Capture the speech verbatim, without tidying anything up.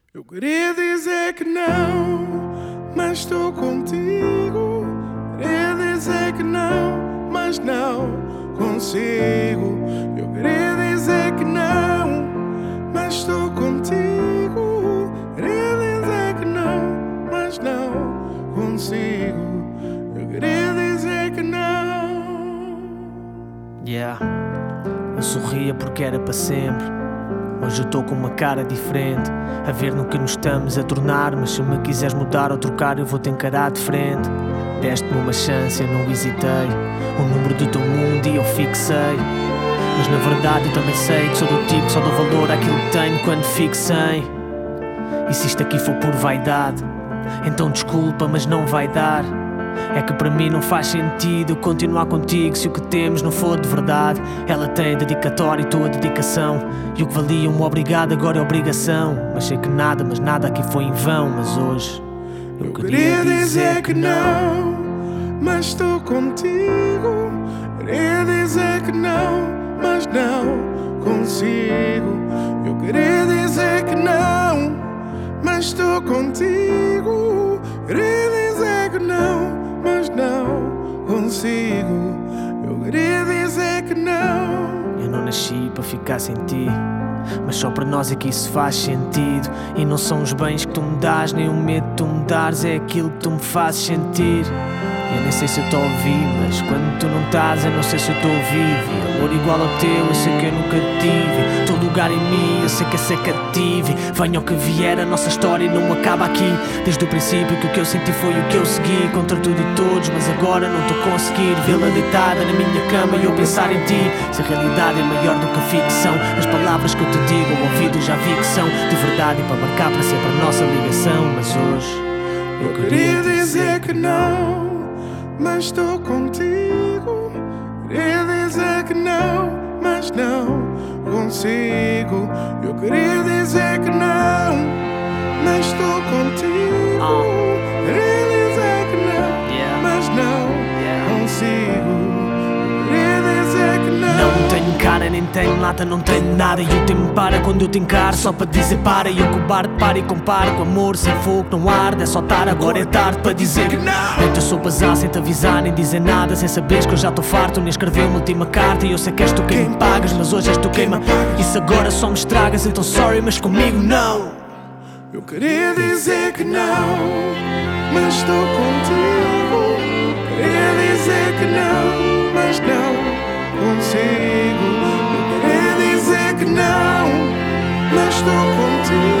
Eu queria dizer que não, mas estou contigo. Queria dizer que não, mas não consigo. Eu queria dizer que não, mas estou contigo. Queria dizer que não, mas não consigo. Eu queria dizer que não. Yeah, eu sorria porque era para sempre. Hoje eu estou com uma cara diferente, a ver no que nos estamos a tornar. Mas se me quiseres mudar ou trocar, eu vou-te encarar de frente. Deste-me uma chance, eu não hesitei. O número do teu mundo e eu fixei. Mas na verdade eu também sei que sou do tipo que só dou valor àquilo que tenho quando fico sem. E se isto aqui for por vaidade, então desculpa, mas não vai dar. É que para mim não faz sentido continuar contigo se o que temos não for de verdade. Ela tem a dedicatória e tu a dedicação, e o que valia um obrigado agora é obrigação. Mas sei que nada, mas nada aqui foi em vão. Mas hoje eu, eu queria dizer que não, mas estou contigo. Queria dizer que não, mas não consigo. Eu queria dizer que não, mas estou contigo. Queria dizer que não, mas não consigo. Eu queria dizer que não. Eu não nasci para ficar sem ti, mas só para nós é que isso faz sentido. E não são os bens que tu me dás, nem o medo que tu me dares, é aquilo que tu me fazes sentir. Eu nem sei se eu estou a ouvir, mas quando tu não estás eu não sei se eu estou vivo. E amor igual ao teu eu sei que eu nunca tive. Teu lugar em mim eu sei que é ser cativo. Venha o que vier, a nossa história não acaba aqui. Desde o princípio que o que eu senti foi o que eu segui, contra tudo e todos, mas agora não estou a conseguir vê-la deitada na minha cama e eu pensar em ti. Se a realidade é maior do que a ficção, as palavras que eu te digo ao ouvido já vi que são de verdade e para marcar para sempre a nossa ligação. Mas hoje eu queria dizer que não, mas estou contigo. Queria dizer que não, mas não consigo. Eu queria dizer que não, mas estou contigo. Queria dizer que não, mas não consigo. Queria dizer que não. Não tenho cara, nem tenho nada, não tenho nada. E o tempo para quando eu te encaro, só para dizer para. E eu cobarde para e comparo com amor sem fogo não arde. É só estar, agora é tarde para dizer que não. Então eu sou bazar sem te avisar nem dizer nada, sem saberes que eu já estou farto nem escrevi uma última carta. E eu sei que és tu quem me pagas, mas hoje és tu quem me apagas. Isso agora só me estragas, então sorry, mas comigo não. Eu queria dizer que não, mas estou contigo. Queria dizer que não, mas não consigo. Eu queria dizer que não, mas estou contigo.